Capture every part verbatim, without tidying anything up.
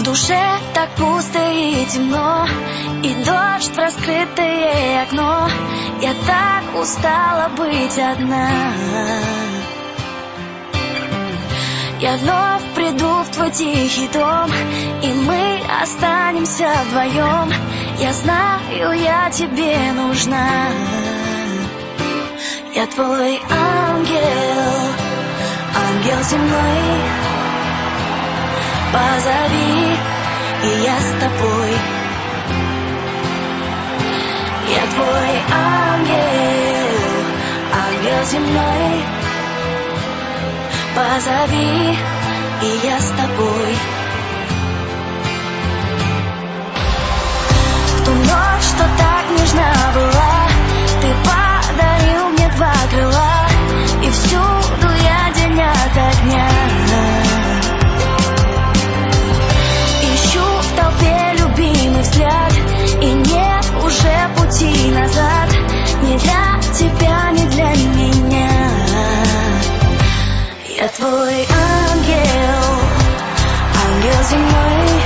душе так пусто и темно, и дождь в раскрытое окно. Я так устала быть одна. Я вновь приду в твой тихий дом, и мы останемся вдвоем. Я знаю, я тебе нужна. Я твой ангел, ангел земной. Позови, и я с тобой. Я твой ангел, ангел земной. Позови, и я с тобой. В ту ночь, что так нежна была, ты подарил мне два крыла, и всюду я день ото дня ищу в толпе любимый взгляд, и нет уже пути назад. Ни для тебя, ни для меня. Я твой ангел, ангел земной.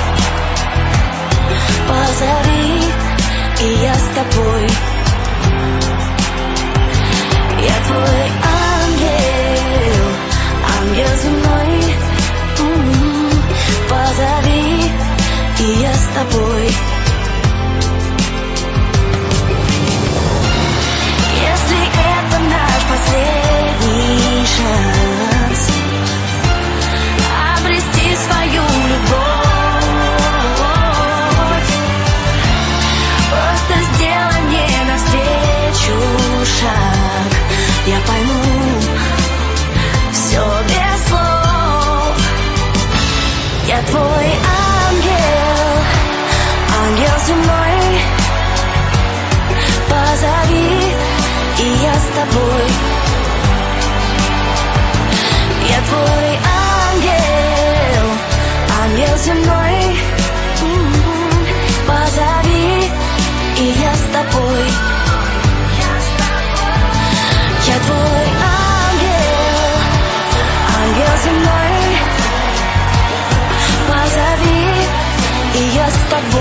Позови, и я с тобой. Я твой ангел, ангел земной. М-м-м. Позови, и я с тобой. Если это наш последний шанс обрести свою любовь, просто сделай мне навстречу шаг. Я пойму все без слов. Я твой ангел, ангел земной. Позови, и я с тобой. Я твой ангел, ангел земной. М-м-м. Позови, и я с тобой. Я твой ангел, ангел земной. Позови, и я с тобой.